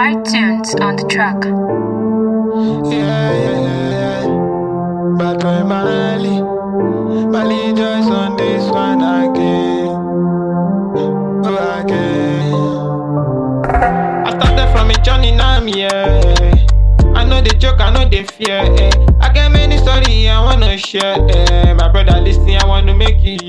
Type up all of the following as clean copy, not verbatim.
Fire tunes on the track. Yeah. Bad boy Mali joys on this one again. Oh, again. I started from a journey, now I'm here. I know the joke, I know the fear. I got many stories I wanna share. My brother listen, I wanna make it,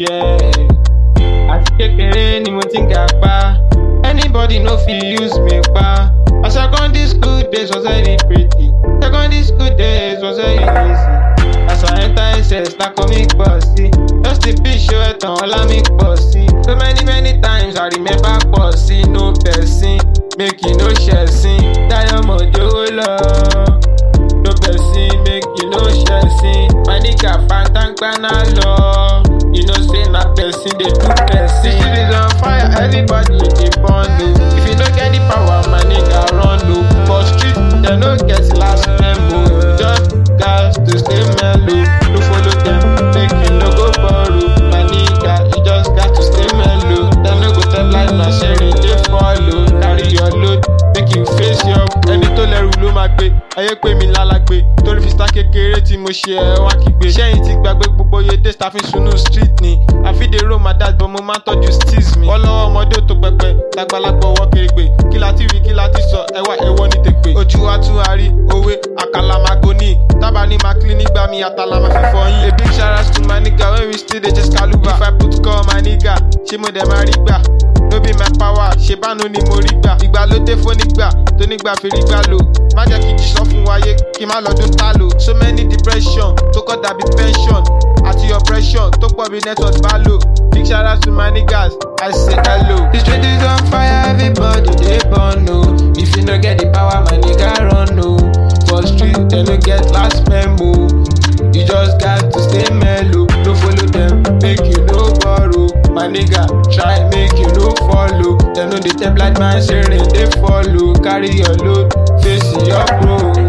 Àti kékeré ni mo ti ń gàpá. Anybody no fit use me pa. My secondary school days was very pretty. Secondary school days was very easy. As I enter SS, na comic bossy. Just the pitch show it on all me bossy. So many times I remember bossy. No person, make you no sharing. Diamond Jowo lọ. No person, make you no sharing. My nigga Fantang Bana law. You know say na person they do person. This shit is on fire, everybody dey burn no. If you no get the power, my nigga run no. For street, they no get the last memo. Just got to stay mellow. No follow them, make you no go borrow. My nigga, you just got to stay mellow. Them no go tell like na sharing, they follow. Carry your load, make you face your. Ẹni tó lẹ́rù ló máa gbé, ayé pé mi lálágbé. Torí fista kékeré tí mo ṣe ẹ̀ wá kígbe. Ṣẹ́yìn ti gbàgbé gbogbo iye days ta fi sunu street ni. I dey roll my dad but mo máa ń tọ́jú steez mi. Ọlọ́wọ́ ọmọdé tó pẹpẹ, lágbàlagbà ọwọ́ kérégbé. Kí la ti rí kí la ti sọ, ẹwà ẹwọ́ ní tèpè. Ojú wa tún àárí, òwe, àkàlà máa goni. Tábà ní máa clean nígbà mi, àtàlà máa fi fọyín. A big shout out to my nigga when we still dey chase Kaluba. If I put call my nigga, ṣé mo dẹ̀ máa rí gbà? No be my power, ṣe bánu ni mo rí gbà. Ìgbàlódé fónígbà, tó nígbà fi rí gbà lò. Má jẹ́ kí jí sọ fún wáyé, kí má lọ́dún tá lò. So many depression, tó kọ́ dàbí pension. Àti oppression, tó pọ̀ bí network bá lò. Big shout out to my niggas, I say hello. The street is on fire, everybody they burn no. If you no get the power, my nigga run no. For street, they no get last memo. You just got to stay mellow. No follow them, make you no borrow. My nigga, try make you no follow. They know they tell like man sharing, they follow. Carry your load, face your bro.